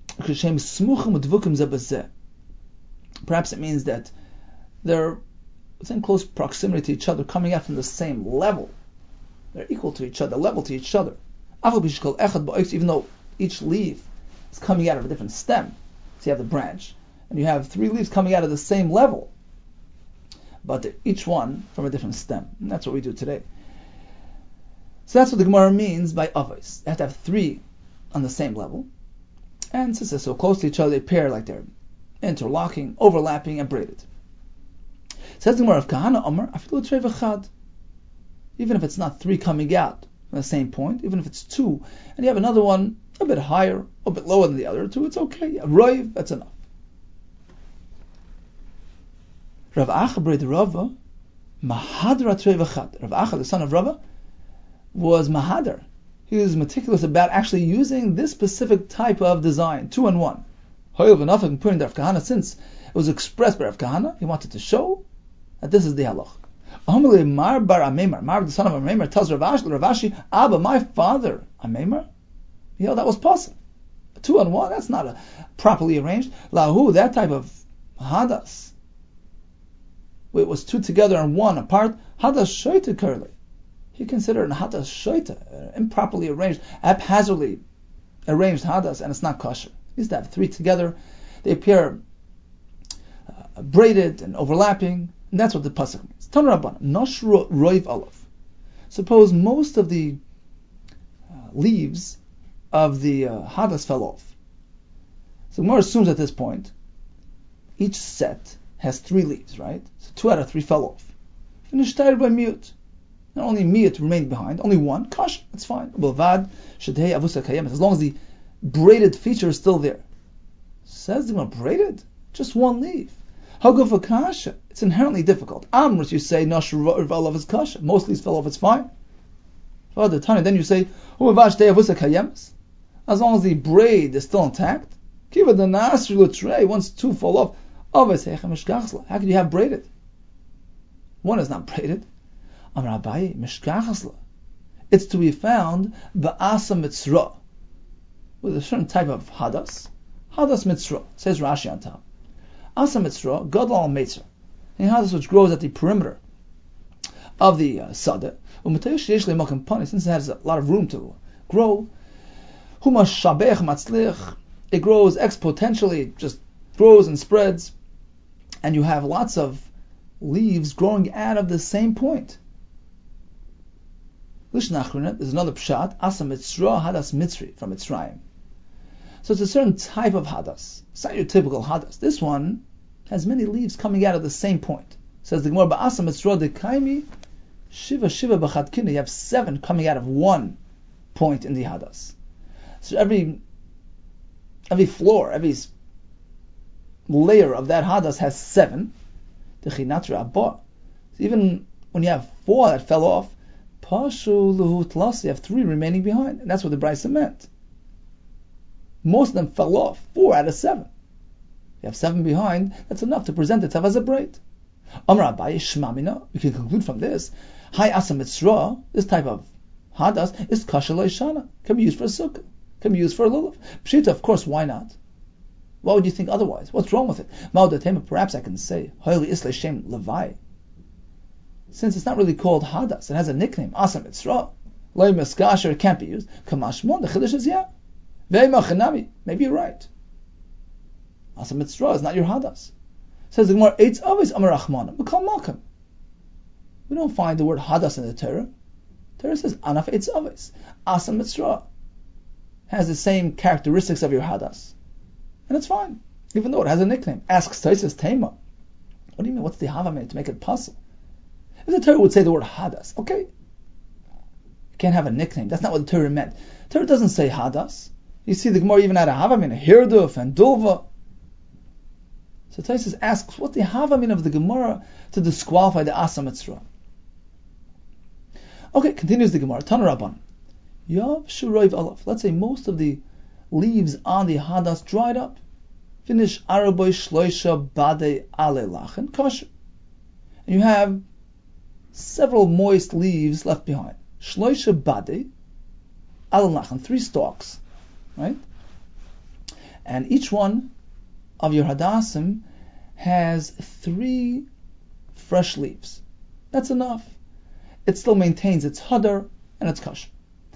perhaps it means that they're within close proximity to each other, coming out from the same level. They're equal to each other, level to each other. Even though each leaf is coming out of a different stem. So you have the branch, and you have three leaves coming out of the same level, but each one from a different stem. And that's what we do today. So that's what the Gemara means by avos. They have to have three on the same level, and since they're so close to each other, they pair like they're interlocking, overlapping, and braided. Says the Gemara of Kahana Omer, afilu trei v'chad. Even if it's not three coming out from the same point, even if it's two, and you have another one a bit higher, a bit lower than the other two, it's okay. Roiv, that's enough. Rav Acha braid Rava, mahadra trei v'chad. Rav Acha, the son of Rava, was mahadar. He was meticulous about actually using this specific type of design, two and one. However, enough of putting the Rav Kahana, since it was expressed by Rav Kahana, he wanted to show that this is the halach. Mar bar Amemar, Mar the son of Amemar tells Rav Ashi, Rav Ashi, Abba, my father, Amemar, you know, that was possible. Two and one, that's not a properly arranged. Lahu, that type of hadas, where it was two together and one apart, hadas shoita curly. He considered an hadas shoita, improperly arranged, haphazardly arranged hadas, and it's not kosher. He used to have three together, they appear uh, braided and overlapping, and that's what the pasuk means. Tan Rabban, Noshru Roiv Aleph. Suppose most of the uh, leaves of the uh, hadas fell off. So Gemara assumes at this point, each set has three leaves, right? So two out of three fell off. Finished by mute. Not only mute remained behind, only one, kash, that's fine. Bilvad, shedhei avusa kayemet, as long as the braided feature is still there. Says the Gemara, braided? Just one leaf. How go for kasha? It's inherently difficult. Amrus, you say, Nash fell off is kasha. Most leaves fell off, it's fine. Father Tani, then you say, as long as the braid is still intact, kiva the nasri lutrei, once two fall off, how can you have braided? One is not braided. Amar Abaye, mishkachasla. It's to be found ba'asa mitzra, with a certain type of hadas. Hadas mitzra, says Rashi on top. Asa mitzra, gadol al mitzra. And hadas which grows at the perimeter of the uh, sada. Since it has a lot of room to grow, it grows exponentially, it just grows and spreads, and you have lots of leaves growing out of the same point. There's another pshat, asa mitzra hadas mitzri, from Mitzrayim. So it's a certain type of hadas. It's not your typical hadas. This one has many leaves coming out of the same point. Says the Gemara, ba'asa mitzra dekaimi shiva shiva b'chadkina. You have seven coming out of one point in the hadas. So every every floor, every layer of that hadas has seven. So even when you have four that fell off, you have three remaining behind, and that's what the Brisa meant. Most of them fell off, four out of seven. You have seven behind, that's enough to present it as a braid. Amar Abaye Shmamina, we can conclude from this, Hai Asa Mitzra, this type of hadas, is kasha loishana, can be used for a sukkah, can be used for a lulav. Pshita, of course, why not? Why would you think otherwise? What's wrong with it? Ma'odatema, perhaps I can say, Hoyli Isle Shem Levi. Since it's not really called hadas, it has a nickname, Asa Mitzra, Loi Meskasher, it can't be used. Kamashmon, the Chiddush is yeah. Ve'imachanami, maybe you're right. Asa Mitzra is not your hadas. Says the Gemara, Eitz Avis Amar Rachmana, Mekal Malkam. We don't find the word hadas in the Torah. The Torah says Anaf Eitz Avis. Asa Mitzra has the same characteristics of your hadas. And it's fine, even though it has a nickname. Asks Taisus Tema. What do you mean? What's the Havameh to make it possible? If the Torah would say the word hadas, okay. You can't have a nickname. That's not what the Torah meant. The Torah doesn't say hadas. You see the Gemara even had a Havameh, Hirduf and Dulva. So Taisus asks, what's the Havameh of the Gemara to disqualify the Asa Mitzra? Okay, continues the Gemara. Tana Rabban. Yav Shuroiv Alaf. Let's say most of the leaves on the hadas dried up. Finish Araboy Shloisha Bade Ale Lachen Kosher. And you have several moist leaves left behind. Shloisha Bade Ale Lachen, three stalks, right? And each one of your hadasim has three fresh leaves. That's enough. It still maintains its hadar and its kasher.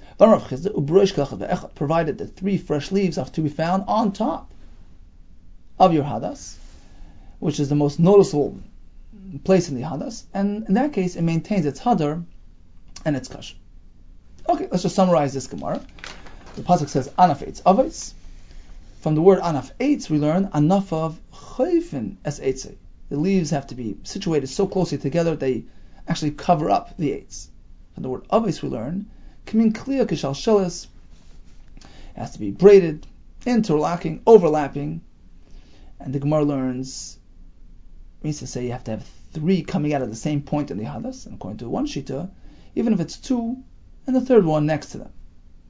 Provided that three fresh leaves have to be found on top of your hadas, which is the most noticeable place in the hadas, and in that case it maintains its hadar and its kasher. Okay, let's just summarize this Gemara. The pasuk says anaf eitz avos. From the word anaf eitz we learn anaf of chayfin es eitzei. The leaves have to be situated so closely together they actually cover up the eitz. From the word avos we learn kamin kliya kishal shelis. It has to be braided, interlocking, overlapping. And the Gemara learns, means to say you have to have three coming out of the same point in the hadas, and according to one shita, even if it's two, and the third one next to them.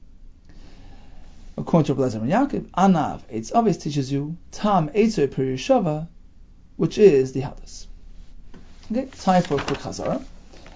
According to Rabbi Elazar ben Yaakov, Anav Eitz Avos teaches you Tam Eitzer Perishava, which is the hadas. Okay, time for a quick chazara.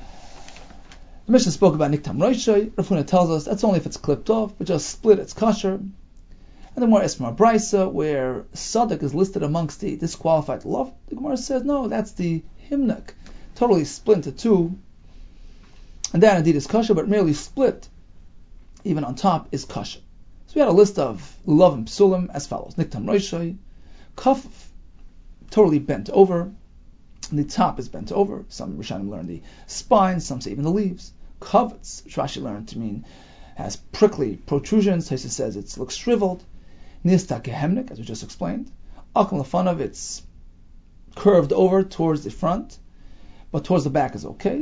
The Mishnah spoke about Niktam Roishai. Rav Huna tells us that's only if it's clipped off, but just split its kasher. And the Gemara Esma Brisa, where Sadak is listed amongst the disqualified love, the Gemara says no, that's the himnak, totally split into two. And that indeed is kasher, but merely split, even on top, is kasher. So we had a list of lulav and psulim as follows: Niktam Roishai, kaf, totally bent over, and the top is bent over. Some Rishonim learn the spine, some say even the leaves. Kavetz, which Rashi learned to mean has prickly protrusions. Tosfos says it looks shriveled. Nista kehemnik, as we just explained. Akal lefanav, it's curved over towards the front, but towards the back is okay.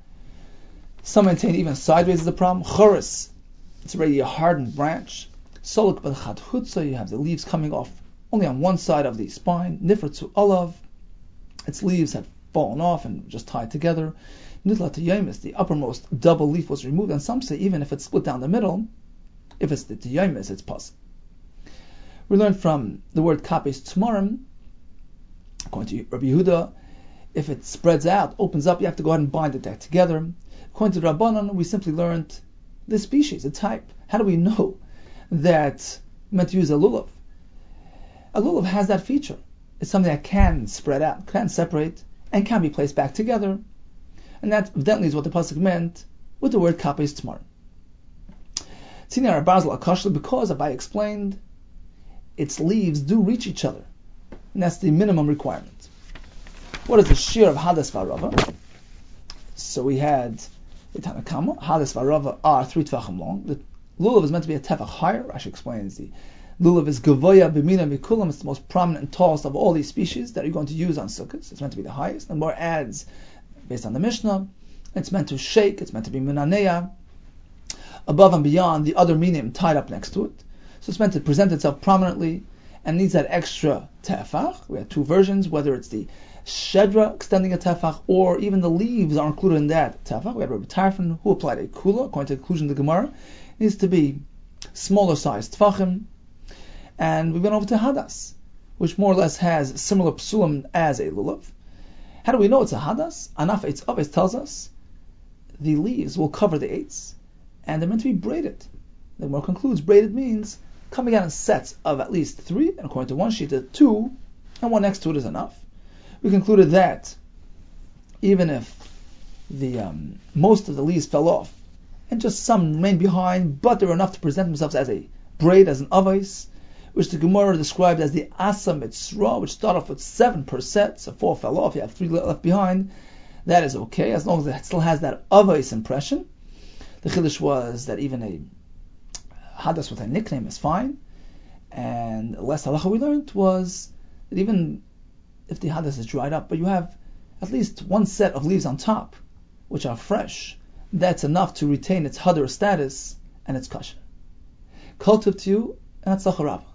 Some maintain even sideways is the problem. Choris, it's already a hardened branch. Soluk b'chad chutza, you have the leaves coming off only on one side of the spine. Nifratzu olav, its leaves have fallen off and just tied together. Nitlat yamis, the uppermost double leaf was removed, and some say even if it's split down the middle, if it's the yamis, it's pus. We learned from the word kapes tmarim, according to Rabbi Yehuda, if it spreads out, opens up, you have to go ahead and bind it back together. According to Rabbanan, we simply learned the species, the type. How do we know that we're meant to use a lulav? A lulav has that feature. It's something that can spread out, can separate, and can be placed back together. And that evidently is what the pasuk meant with the word kapes tmar. Tzina Barzal Akashla, because Abai explained, its leaves do reach each other, and that's the minimum requirement. What is the shear of hadas v'arava? So we had the Tanakama, hadas v'arava are three tvachim long. The lulav is meant to be a tefach higher. Rashi explains the lulav is gavoya b'mina mikulam. It's the most prominent and tallest of all these species that you're going to use on sukkahs. It's meant to be the highest. And more adds, based on the Mishnah, it's meant to shake. It's meant to be minaneya, above and beyond the other minim tied up next to it. So it's meant to present itself prominently and needs that extra tefach. We have two versions, whether it's the shedra extending a tefach or even the leaves are included in that tefach. We have Rabbi Tarfon who applied a kula, according to the conclusion of the Gemara. It needs to be smaller sized tefachim. And we went over to hadas, which more or less has similar psulim as a lulav. How do we know it's a hadas? Anaf eitz avos tells us the leaves will cover the eitz and they're meant to be braided. The Gemara concludes braided means coming out in sets of at least three, and according to one shita, two, and one next to it is enough. We concluded that even if the um, most of the leaves fell off and just some remained behind, but they were enough to present themselves as a braid, as an avos, which the Gemara described as the asa mitzra, which start off with seven per set, so four fell off, you have three left behind, that is okay, as long as it still has that avos impression. The chiddush was that even a hadas with a nickname is fine, and the last halacha we learned was that even if the hadas is dried up, but you have at least one set of leaves on top, which are fresh, that's enough to retain its hadar status and its kasher. Kol tov to you, and atzlacha rabba.